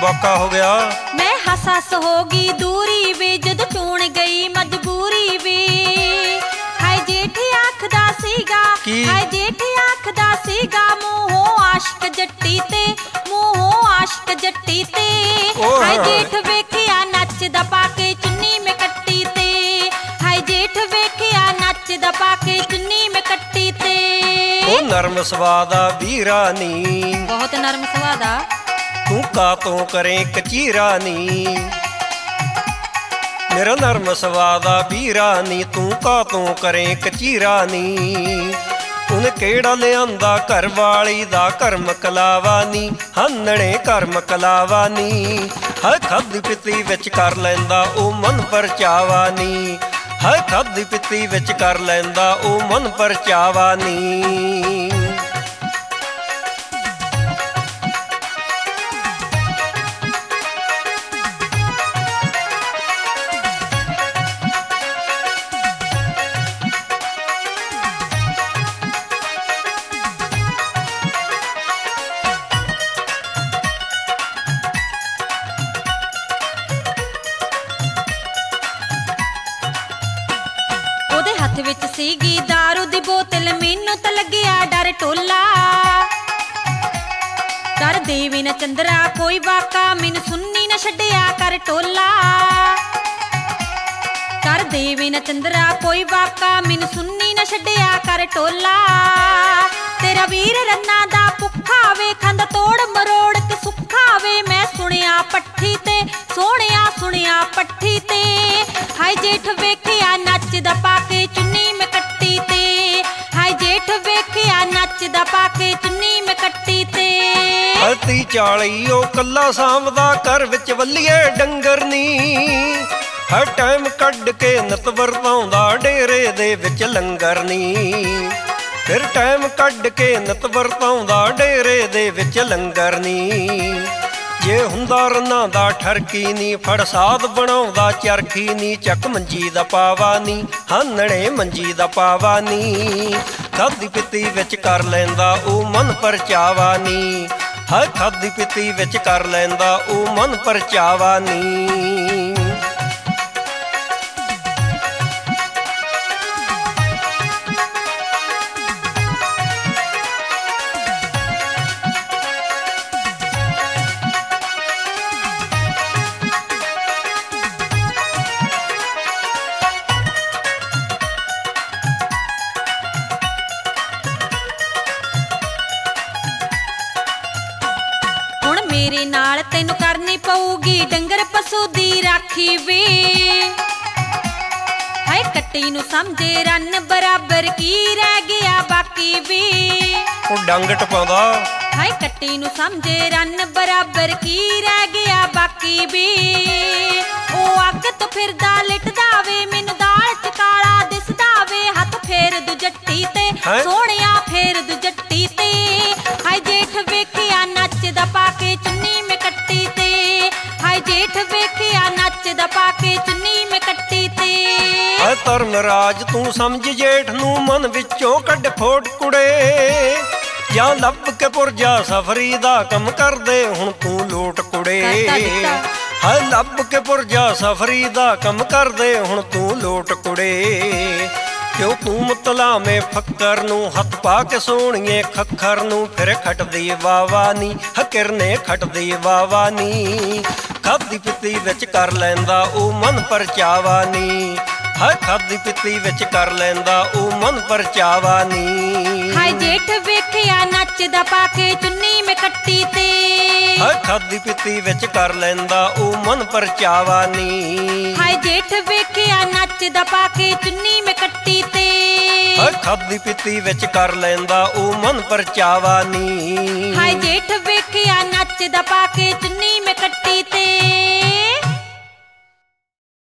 वाका हो गया। मैं हस हस होगी दूरी वे जद चुन गई मजबूरी वे। हाय जेठ आखदा सीगा हाय जेठ आखदा सीगा मूहों आशिक जट्टी ते मूहों आशिक जट्टी ते। हाय जेठ वेखिया नचदा पाके चुन्नी में कट्टी ते। हाय जेठ वेखिया नचदा पाके चुन्नी में कट्टी ते। ओ नरम स्वादा वीरा नी बहुत नरम स्वादा तू कातों करे कचीरा नी। मेरा नरम स्वादा वीरा नी तू कातों करे कचीरा नी। उन केड़ा लियांदा घर वाली दा घर मकलावा नी हन्नणे घर मकलावा नी। हर खादी पीती विच कर लैंदा ओ मन परचावा नी। हर खादी पीती विच कर लैंदा ओ मन परचावा नी। हथ विच सीगी दारू दी बोतल मैनू तां लग्गिया डर टोला। कर देवी न चंद्रा कोई वाका मैनू सुन्नी न छड्डिया कर टोला। कर देवी न चंद्रा कोई वाका मैनू सुन्नी न छड्डिया कर टोला। तेरा वीर रन्ना दा भुखा वे खंद तोड़ मरोड़ के सुखा वे। मैं सुनिया पट्ठी ते सोहणिया सुनिया पट्ठी ते। हाय जेठ वेखिया नचदा पाके चुन्नी में कट्टी ते। हाय जेठ वेखिया नचदा पाके चुन्नी में कट्टी ते। हल्ती चाली ओ कल्ला सामदा घर विच वल्लीए डंगर नी। हर टाइम कड्ड के नत वरताउंदा डेरे दे विच लंगर नी। फिर टाइम कड्ड के नत वरताउंदा डेरे दे विच लंगर नी। जे हुंदा रन्ना दा ठरकी नी फड़ साध बनाउंदा चरखी नी। चक मंजी दा पावा नी हानणे मंजी दा पावा नी। खादी पीती विच कर लैंदा ओ मन परचावा नी। हर खादी पीती विच कर लैंदा ओ मन परचावा नी। मेरे नाल तैनू करनी पऊगी डंगर पशु दी राखी वे। हाय कट्टी नू समझे रन बराबर की रह गया बाकी वे। ओ डंग टपाउंदा हाय कट्टी नू समझे रन बराबर की रह गया बाकी वे। ओ अग तो फिरदा लिटदा वे मैनू दाल च काला दिसदा वे। हथ फेर दू जट्टी ते सोहणिया फेर दू जट्टी ते। हाय जेठ वेखिया नचदा पाके चुन्नी में कट्टी ते। हाय जेठ वेखिया नचदा पाके चुन्नी में कट्टी ते। हाय धर्मराज तू समझ जेठ नू मन विचों कड्ड खोट कुड़े। ਜਾਂ ਲੱਭ ਕੇ ਪੁਰਜਾ ਸਫਰੀ ਦਾ ਕੰਮ ਕਰਦੇ ਹੁਣ ਤੂੰ ਲੋਟ ਕੁੜੇ। ਹਾਏ ਲੱਭ ਕੇ ਪੁਰਜਾ ਸਫਰੀ ਦਾ ਕੰਮ ਕਰਦੇ ਹੁਣ ਤੂੰ ਲੋਟ ਕੁੜੇ। ਕਿਉਂ ਤੂੰ ਮੁਤਲਾਵੇਂ ਫੱਕਰ ਨੂੰ ਹੱਥ ਪਾ ਕੇ ਸੋਹਣੀਏ ਖੱਖਰ ਨੂੰ। ਫਿਰ ਖਟਦੀ ਵਾਵਾ ਨੀ ਹਕਿਰਨੇ ਖਟਦੀ ਵਾਵਾ ਨੀ। ਖਾਦੀ ਪੀਤੀ ਵਿੱਚ ਕਰ ਲੈਂਦਾ ਉਹ ਮਨ ਪਰਚਾਵਾ ਨੀ। ਹਾਏ ਖਾਦੀ ਪੀਤੀ ਵਿੱਚ ਕਰ ਲੈਂਦਾ ਉਹ ਮਨ ਪਰਚਾਵਾ ਨੀ। ਹਾਏ ਜੇਠ ਵੇਖਿਆ ਨੱਚਦਾ ਪਾ ਕੇ ਚੁੰਨੀ ਮੈਂ ਕੱਟੀ ਤੇ। ਹਾਏ ਖਾਦੀ ਪੀਤੀ ਵਿੱਚ ਕਰ ਲੈਂਦਾ ਉਹ ਮਨ ਪਰਚਾਵਾ ਨੀ। ਹਾਏ ਜੇਠ ਵੇਖਿਆ ਨੱਚਦਾ ਪਾ ਕੇ ਚੁੰਨੀ ਮੈਂ ਕੱਟੀ ਤੇ। ਹਾਏ ਖਾਦੀ ਪੀਤੀ ਵਿੱਚ ਕਰ ਲੈਂਦਾ ਉਹ ਮਨ ਪਰਚਾਵਾ ਨੀ। ਹਾਏ ਜੇਠ ਵੇਖਿਆ ਨੱਚਦਾ ਪਾ ਕੇ ਚੁੰਨੀ ਮੈਂ ਕੱਟੀ ਤੇ।